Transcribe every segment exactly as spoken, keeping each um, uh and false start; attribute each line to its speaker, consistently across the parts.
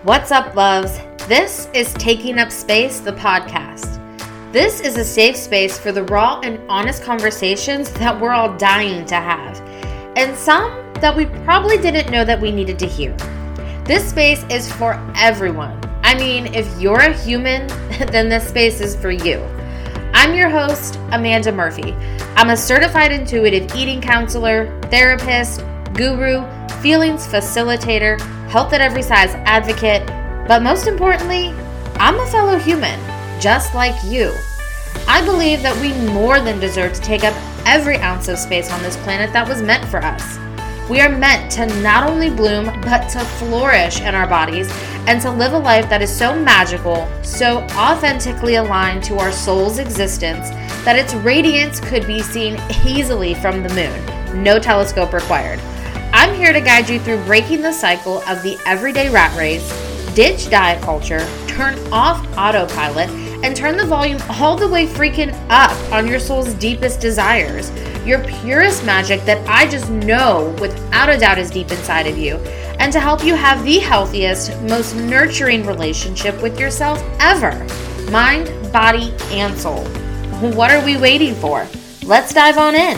Speaker 1: What's up, loves? This is Taking Up Space, the podcast. This is a safe space for the raw and honest conversations that we're all dying to have, and some that we probably didn't know that we needed to hear. This space is for everyone. I mean, if you're a human, then this space is for you. I'm your host, Amanda Murphy. I'm a certified intuitive eating counselor, therapist, guru, feelings facilitator, health at every size advocate, but most importantly, I'm a fellow human, just like you. I believe that we more than deserve to take up every ounce of space on this planet that was meant for us. We are meant to not only bloom, but to flourish in our bodies and to live a life that is so magical, so authentically aligned to our soul's existence that its radiance could be seen easily from the moon. No telescope required. I'm here to guide you through breaking the cycle of the everyday rat race, ditch diet culture, turn off autopilot, and turn the volume all the way freaking up on your soul's deepest desires, your purest magic that I just know without a doubt is deep inside of you, and to help you have the healthiest, most nurturing relationship with yourself ever, mind, body, and soul. What are we waiting for? Let's dive on in.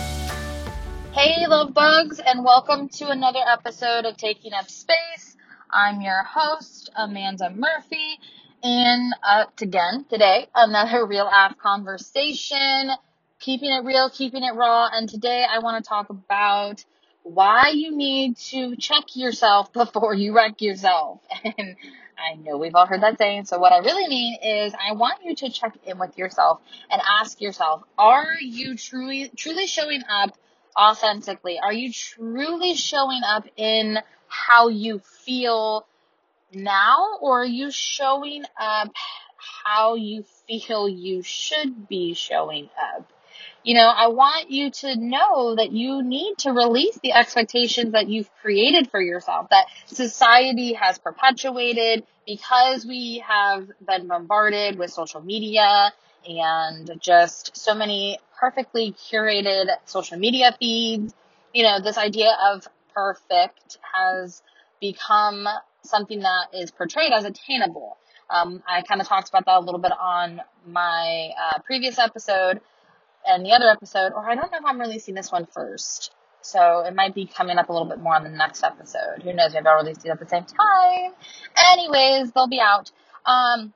Speaker 2: Hey, love bugs, and welcome to another episode of Taking Up Space. I'm your host, Amanda Murphy, and uh, again, today, another real ass conversation, keeping it real, keeping it raw, and today I want to talk about why you need to check yourself before you wreck yourself. And I know we've all heard that saying, so what I really mean is I want you to check in with yourself and ask yourself, are you truly, truly showing up authentically? Are you truly showing up in how you feel now, or are you showing up how you feel you should be showing up? You know, I want you to know that you need to release the expectations that you've created for yourself, that society has perpetuated because we have been bombarded with social media and just so many perfectly curated social media feeds. You know, this idea of perfect has become something that is portrayed as attainable. Um, I kind of talked about that a little bit on my uh, previous episode and the other episode, or I don't know if I'm releasing this one first. So it might be coming up a little bit more on the next episode. Who knows? Maybe I'll release it at the same time. Anyways, they'll be out. Um,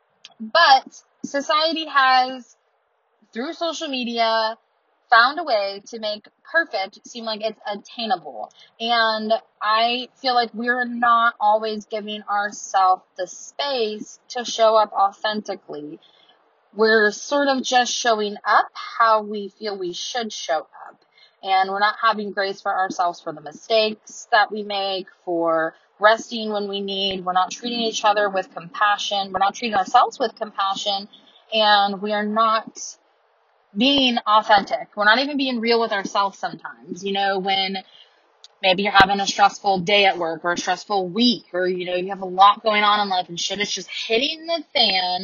Speaker 2: but society has, through social media, found a way to make perfect seem like it's attainable. And I feel like we're not always giving ourselves the space to show up authentically. We're sort of just showing up how we feel we should show up. And we're not having grace for ourselves for the mistakes that we make, for resting when we need. We're not treating each other with compassion. We're not treating ourselves with compassion. And we are not being authentic. We're not even being real with ourselves sometimes. You know, when maybe you're having a stressful day at work or a stressful week, or, you know, you have a lot going on in life and shit is just hitting the fan,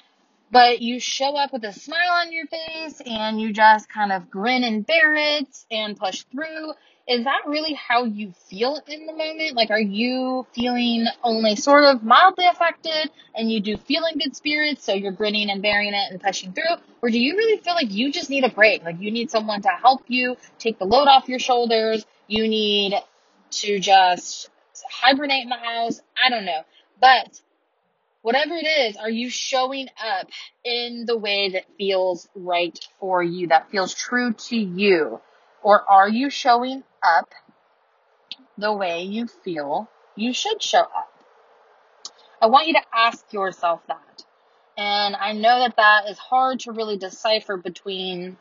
Speaker 2: but you show up with a smile on your face and you just kind of grin and bear it and push through. Is that really how you feel in the moment? Like, are you feeling only sort of mildly affected and you do feel in good spirits, so you're grinning and bearing it and pushing through? Or do you really feel like you just need a break? Like, you need someone to help you take the load off your shoulders. You need to just hibernate in the house. I don't know. But whatever it is, are you showing up in the way that feels right for you, that feels true to you? Or are you showing up the way you feel you should show up? I want you to ask yourself that. And I know that that is hard to really decipher between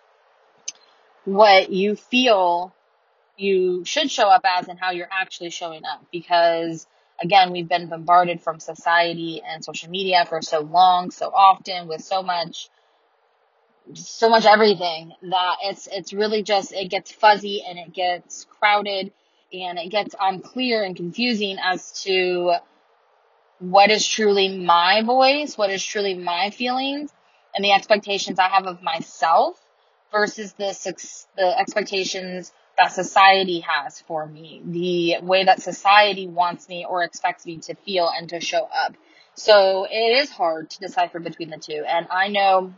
Speaker 2: what you feel you should show up as and how you're actually showing up. Because, again, we've been bombarded from society and social media for so long, so often, with so much so much everything, that it's it's really just, it gets fuzzy and it gets crowded and it gets unclear and confusing as to what is truly my voice, what is truly my feelings, and the expectations I have of myself versus the the expectations that society has for me, the way that society wants me or expects me to feel and to show up. So it is hard to decipher between the two. And I know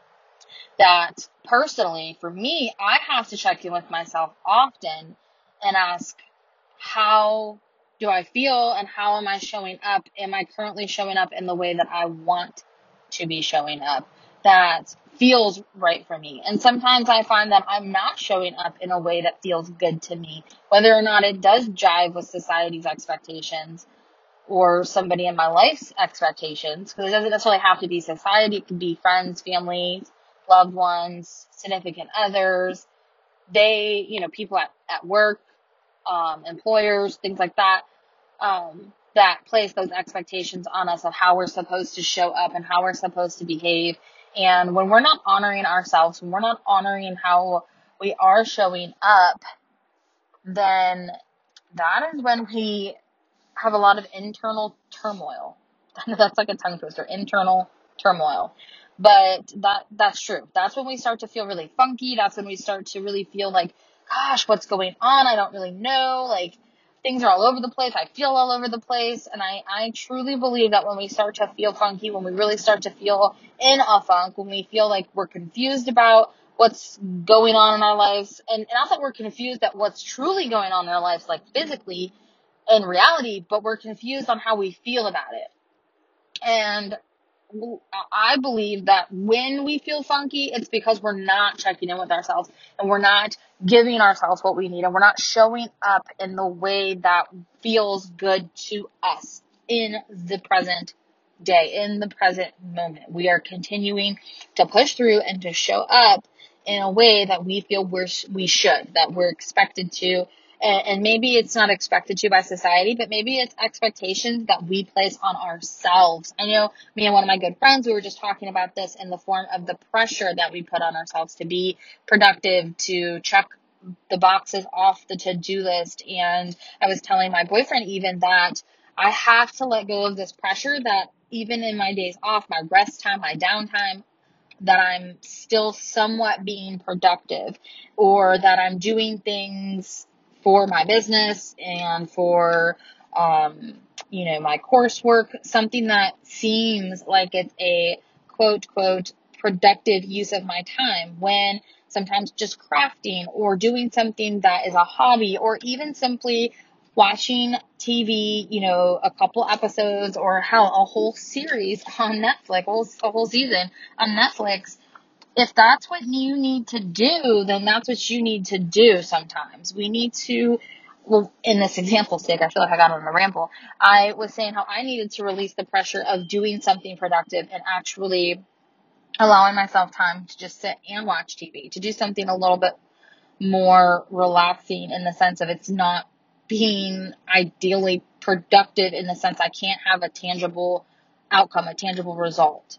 Speaker 2: that personally, for me, I have to check in with myself often and ask, how do I feel and how am I showing up? Am I currently showing up in the way that I want to be showing up, that feels right for me? And sometimes I find that I'm not showing up in a way that feels good to me, whether or not it does jive with society's expectations or somebody in my life's expectations, because it doesn't necessarily have to be society. It could be friends, families, loved ones, significant others. They, you know, people at, at work, um, employers, things like that, um, that place those expectations on us of how we're supposed to show up and how we're supposed to behave. And when we're not honoring ourselves, when we're not honoring how we are showing up, then that is when we have a lot of internal turmoil. That's like a tongue twister, internal turmoil. But that that's true. That's when we start to feel really funky. That's when we start to really feel like, gosh, what's going on? I don't really know. Like, things are all over the place. I feel all over the place. And I, I truly believe that when we start to feel funky, when we really start to feel in a funk, when we feel like we're confused about what's going on in our lives, and, and not that we're confused at what's truly going on in our lives, like physically, in reality, but we're confused on how we feel about it. And I believe that when we feel funky, it's because we're not checking in with ourselves and we're not giving ourselves what we need and we're not showing up in the way that feels good to us in the present day, in the present moment. We are continuing to push through and to show up in a way that we feel we're, we should, that we're expected to. And maybe it's not expected to by society, but maybe it's expectations that we place on ourselves. I know me and one of my good friends, we were just talking about this in the form of the pressure that we put on ourselves to be productive, to check the boxes off the to-do list. And I was telling my boyfriend even that I have to let go of this pressure that even in my days off, my rest time, my downtime, that I'm still somewhat being productive, or that I'm doing things for my business and for, um, you know, my coursework, something that seems like it's a quote, quote, productive use of my time, when sometimes just crafting or doing something that is a hobby, or even simply watching T V, you know, a couple episodes, or hell, a whole series on Netflix, a whole, a whole season on Netflix. If that's what you need to do, then that's what you need to do sometimes. We need to, well, in this example's sake, I feel like I got on a ramble. I was saying how I needed to release the pressure of doing something productive and actually allowing myself time to just sit and watch T V, to do something a little bit more relaxing in the sense of it's not being ideally productive in the sense I can't have a tangible outcome, a tangible result.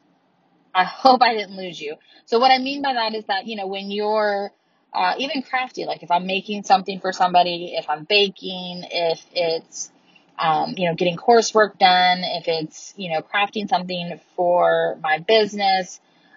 Speaker 2: I hope I didn't lose you. So what I mean by that is that, you know, when you're uh, even crafty, like if I'm making something for somebody, if I'm baking, if it's, um, you know, getting coursework done, if it's, you know, crafting something for my business,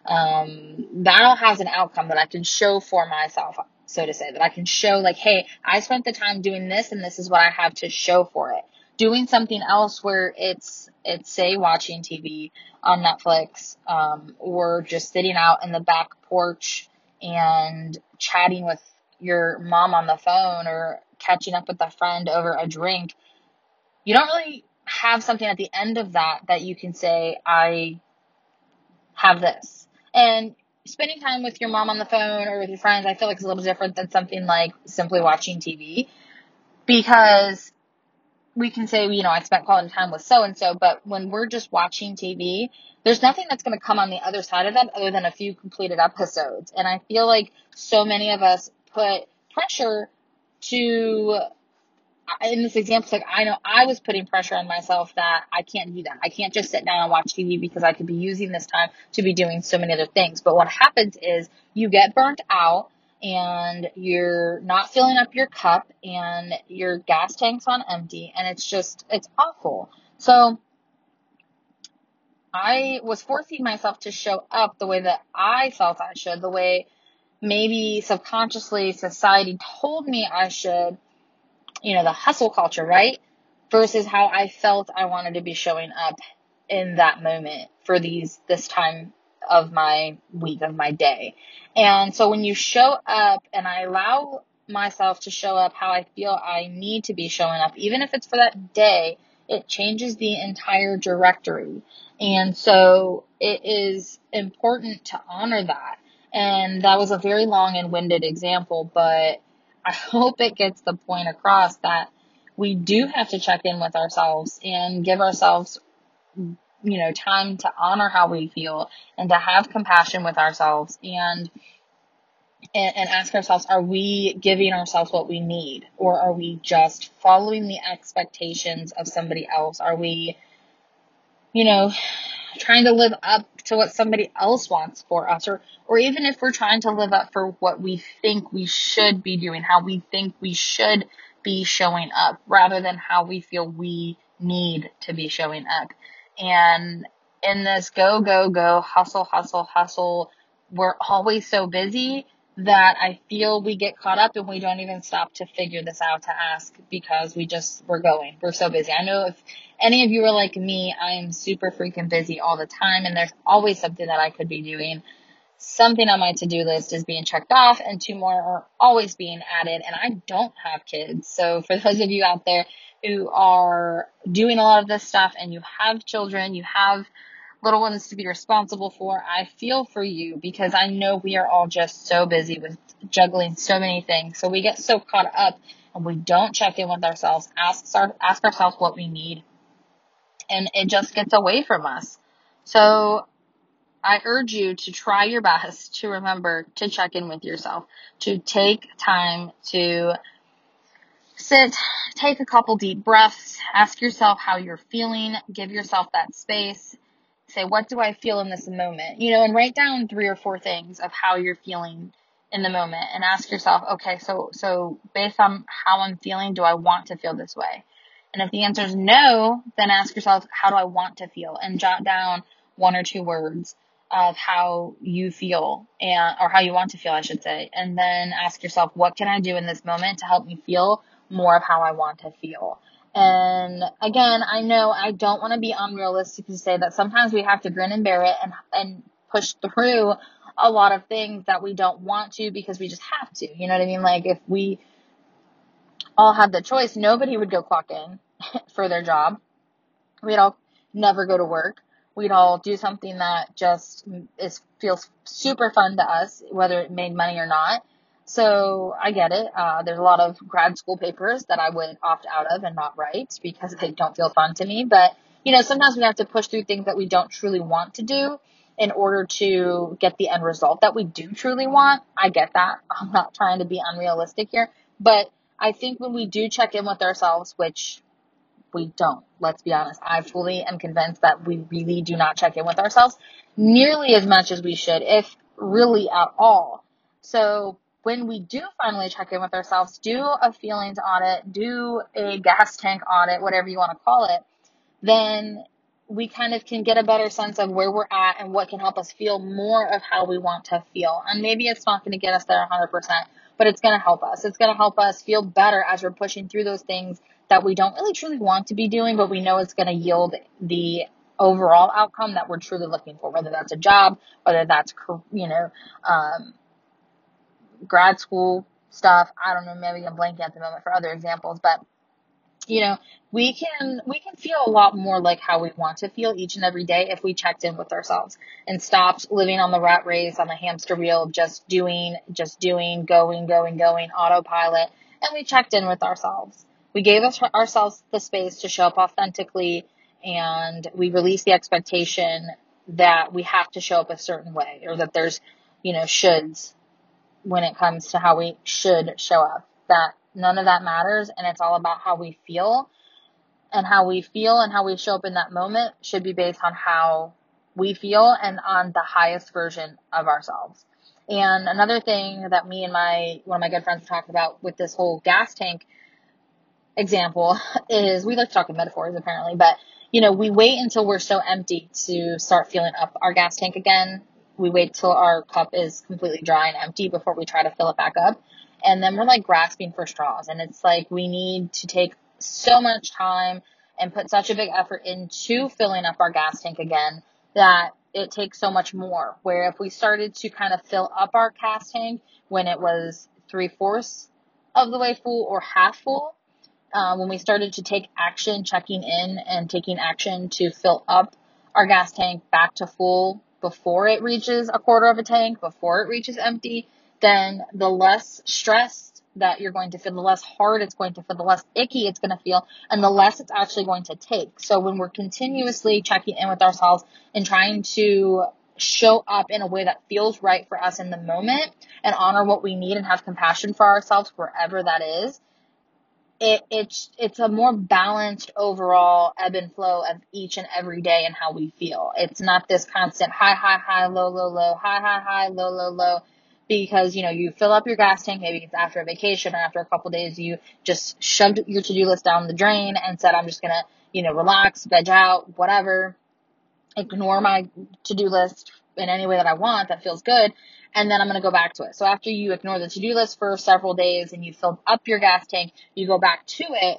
Speaker 2: um, that all has an outcome that I can show for myself, so to say, that I can show like, hey, I spent the time doing this and this is what I have to show for it. Doing something else where it's, it's say watching T V on Netflix, um, or just sitting out in the back porch and chatting with your mom on the phone or catching up with a friend over a drink. You don't really have something at the end of that that you can say, I have this. And spending time with your mom on the phone or with your friends, I feel like it's a little different than something like simply watching T V, because we can say, you know, I spent quality time with so-and-so, but when we're just watching T V, there's nothing that's going to come on the other side of that other than a few completed episodes. And I feel like so many of us put pressure to, in this example, like I know I was putting pressure on myself that I can't do that. I can't just sit down and watch T V because I could be using this time to be doing so many other things. But what happens is you get burnt out, and you're not filling up your cup, and your gas tank's on empty, and it's just, it's awful. So I was forcing myself to show up the way that I felt I should, the way maybe subconsciously society told me I should, you know, the hustle culture, right? Versus how I felt I wanted to be showing up in that moment for these, this time of my week, of my day. And so when you show up and I allow myself to show up how I feel I need to be showing up, even if it's for that day, it changes the entire directory. And so it is important to honor that. And that was a very long and winded example, but I hope it gets the point across that we do have to check in with ourselves and give ourselves, you know, time to honor how we feel and to have compassion with ourselves and, and, and ask ourselves, are we giving ourselves what we need, or are we just following the expectations of somebody else? Are we, you know, trying to live up to what somebody else wants for us, or, or even if we're trying to live up for what we think we should be doing, how we think we should be showing up, rather than how we feel we need to be showing up. And in this go, go, go, hustle, hustle, hustle, we're always so busy that I feel we get caught up and we don't even stop to figure this out, to ask, because we just, we're going, we're so busy. I know if any of you are like me, I am super freaking busy all the time, and there's always something that I could be doing. Something on my to-do list is being checked off, and two more are always being added, and I don't have kids. So for those of you out there who are doing a lot of this stuff and you have children, you have little ones to be responsible for, I feel for you, because I know we are all just so busy with juggling so many things. So we get so caught up and we don't check in with ourselves, ask, our, ask ourselves what we need, and it just gets away from us. So I urge you to try your best to remember to check in with yourself, to take time to sit, take a couple deep breaths, ask yourself how you're feeling, give yourself that space, say, what do I feel in this moment? You know, and write down three or four things of how you're feeling in the moment, and ask yourself, okay, so, so based on how I'm feeling, do I want to feel this way? And if the answer is no, then ask yourself, how do I want to feel? And jot down one or two words of how you feel, and, or how you want to feel, I should say. And then ask yourself, what can I do in this moment to help me feel more of how I want to feel? And again, I know I don't want to be unrealistic to say that sometimes we have to grin and bear it and, and push through a lot of things that we don't want to, because we just have to, you know what I mean? Like, if we all had the choice, nobody would go clock in for their job. We'd all never go to work. We'd all do something that just is feels super fun to us, whether it made money or not. So I get it. Uh, there's a lot of grad school papers that I would opt out of and not write because they don't feel fun to me. But, you know, sometimes we have to push through things that we don't truly want to do in order to get the end result that we do truly want. I get that. I'm not trying to be unrealistic here. But I think when we do check in with ourselves, which we don't, let's be honest, I fully am convinced that we really do not check in with ourselves nearly as much as we should, if really at all. So when we do finally check in with ourselves, do a feelings audit, do a gas tank audit, whatever you want to call it, then we kind of can get a better sense of where we're at and what can help us feel more of how we want to feel. And maybe it's not going to get us there one hundred percent, but it's going to help us. It's going to help us feel better as we're pushing through those things that we don't really truly want to be doing, but we know it's going to yield the overall outcome that we're truly looking for, whether that's a job, whether that's, you know, um, grad school stuff. I don't know, maybe I'm blanking at the moment for other examples, but you know, we can, we can feel a lot more like how we want to feel each and every day if we checked in with ourselves and stopped living on the rat race, on the hamster wheel of just doing, just doing, going, going, going, autopilot. And we checked in with ourselves. We gave us, ourselves the space to show up authentically, and we released the expectation that we have to show up a certain way, or that there's, you know, shoulds when it comes to how we should show up. That none of that matters, and it's all about how we feel, and how we feel and how we show up in that moment should be based on how we feel and on the highest version of ourselves. And another thing that me and my, one of my good friends talked about with this whole gas tank example is, we like to talk in metaphors apparently, but you know, we wait until we're so empty to start filling up our gas tank again. we wait till our cup is completely dry and empty before we try to fill it back up. And then we're like grasping for straws. And it's like we need to take so much time and put such a big effort into filling up our gas tank again that it takes so much more. Where if we started to kind of fill up our gas tank when it was three-fourths of the way full or half full, uh, when we started to take action, checking in and taking action to fill up our gas tank back to full before it reaches a quarter of a tank, before it reaches empty, then the less stressed that you're going to feel, the less hard it's going to feel, the less icky it's going to feel, and the less it's actually going to take. So when we're continuously checking in with ourselves and trying to show up in a way that feels right for us in the moment and honor what we need and have compassion for ourselves wherever that is, it it's it's a more balanced overall ebb and flow of each and every day and how we feel. It's not this constant high, high, high, low, low, low, high, high, high, low, low, low. Because, you know, you fill up your gas tank, maybe it's after a vacation or after a couple days, you just shoved your to-do list down the drain and said, I'm just going to, you know, relax, veg out, whatever, ignore my to-do list in any way that I want that feels good, and then I'm going to go back to it. So after you ignore the to-do list for several days and you filled up your gas tank, you go back to it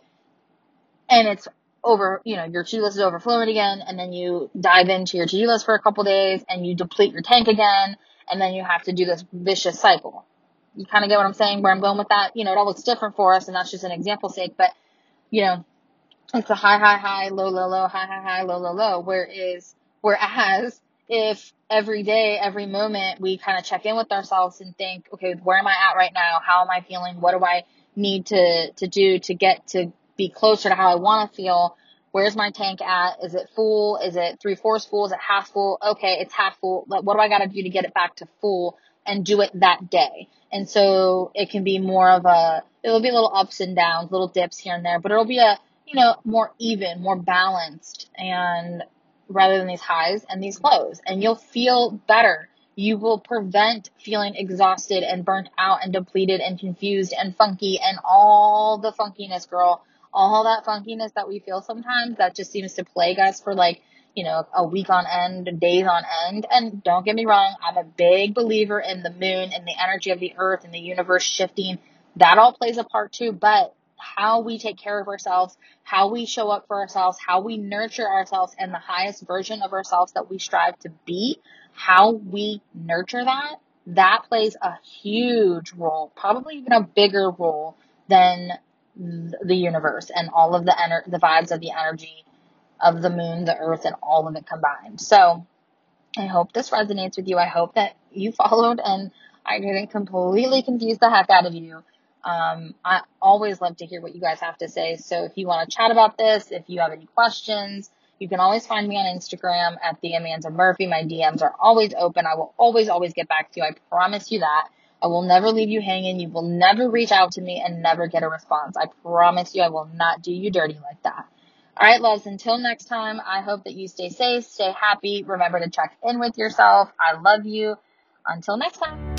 Speaker 2: and it's over, you know, your to-do list is overflowing again, and then you dive into your to-do list for a couple days and you deplete your tank again. And then you have to do this vicious cycle. You kind of get what I'm saying, where I'm going with that? You know, it all looks different for us, and that's just an example's sake. But, you know, it's a high, high, high, low, low, low, high, high, high, low, low, low. Whereas, whereas if every day, every moment, we kind of check in with ourselves and think, okay, where am I at right now? How am I feeling? What do I need to, to do to get to be closer to how I want to feel? Where's my tank at? Is it full? Is it three-fourths full? Is it half full? Okay, it's half full. What do I got to do to get it back to full and do it that day? And so it can be more of a, it'll be little ups and downs, little dips here and there, but it'll be a, you know, more even, more balanced, and rather than these highs and these lows. And you'll feel better. You will prevent feeling exhausted and burnt out and depleted and confused and funky and all the funkiness, girl. All that funkiness that we feel sometimes that just seems to plague us for like, you know, a week on end, days on end. And don't get me wrong, I'm a big believer in the moon and the energy of the earth and the universe shifting. That all plays a part too, but how we take care of ourselves, how we show up for ourselves, how we nurture ourselves and the highest version of ourselves that we strive to be, how we nurture that, that plays a huge role, probably even a bigger role than the universe and all of the ener- the vibes of the energy of the moon, the earth, and all of it combined. So I hope this resonates with you. I hope that you followed and I didn't completely confuse the heck out of you. Um, I always love to hear what you guys have to say. So if you want to chat about this, if you have any questions, you can always find me on Instagram at the Amanda Murphy. My D Ms are always open. I will always, always get back to you. I promise you that. I will never leave you hanging. You will never reach out to me and never get a response. I promise you I will not do you dirty like that. All right, loves, until next time, I hope that you stay safe, stay happy. Remember to check in with yourself. I love you. Until next time.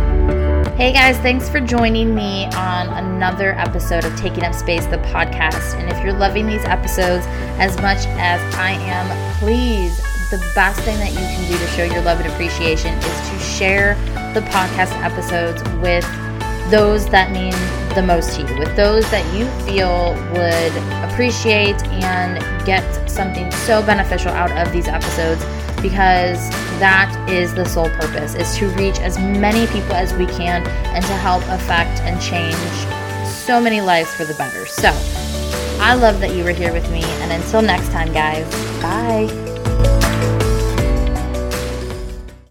Speaker 1: Hey guys, thanks for joining me on another episode of Taking Up Space, the podcast. And if you're loving these episodes as much as I am, please, the best thing that you can do to show your love and appreciation is to share the podcast episodes with those that mean the most to you, with those that you feel would appreciate and get something so beneficial out of these episodes, because that is the sole purpose, is to reach as many people as we can and to help affect and change so many lives for the better. So I love that you were here with me, and until next time, guys, bye.